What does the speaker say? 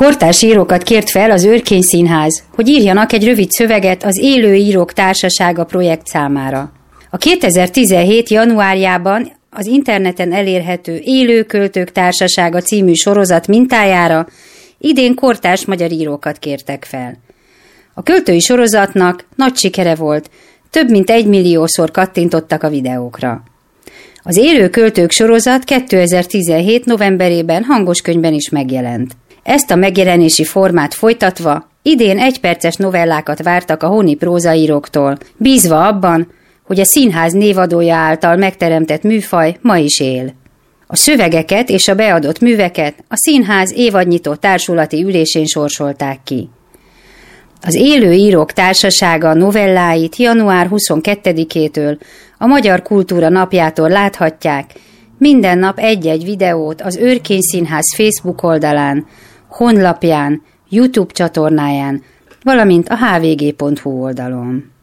Kortárs írókat kért fel az Örkény Színház, hogy írjanak egy rövid szöveget az Élő Írók Társasága projekt számára. A 2017. januárjában az interneten elérhető Élő Költők Társasága című sorozat mintájára idén kortárs magyar írókat kértek fel. A költői sorozatnak nagy sikere volt, több mint 1 milliószor kattintottak a videókra. Az Élő Költők sorozat 2017. novemberében hangoskönyvben is megjelent. Ezt a megjelenési formát folytatva idén 1 perces novellákat vártak a honi prózaíróktól, bízva abban, hogy a színház névadója által megteremtett műfaj ma is él. A szövegeket és a beadott műveket a színház évadnyitó társulati ülésén sorsolták ki. Az Élő Írók Társasága novelláit január 22-től, a Magyar Kultúra Napjától láthatják, minden nap egy-egy videót az Örkény Színház Facebook oldalán, honlapján, YouTube csatornáján, valamint a hvg.hu oldalon.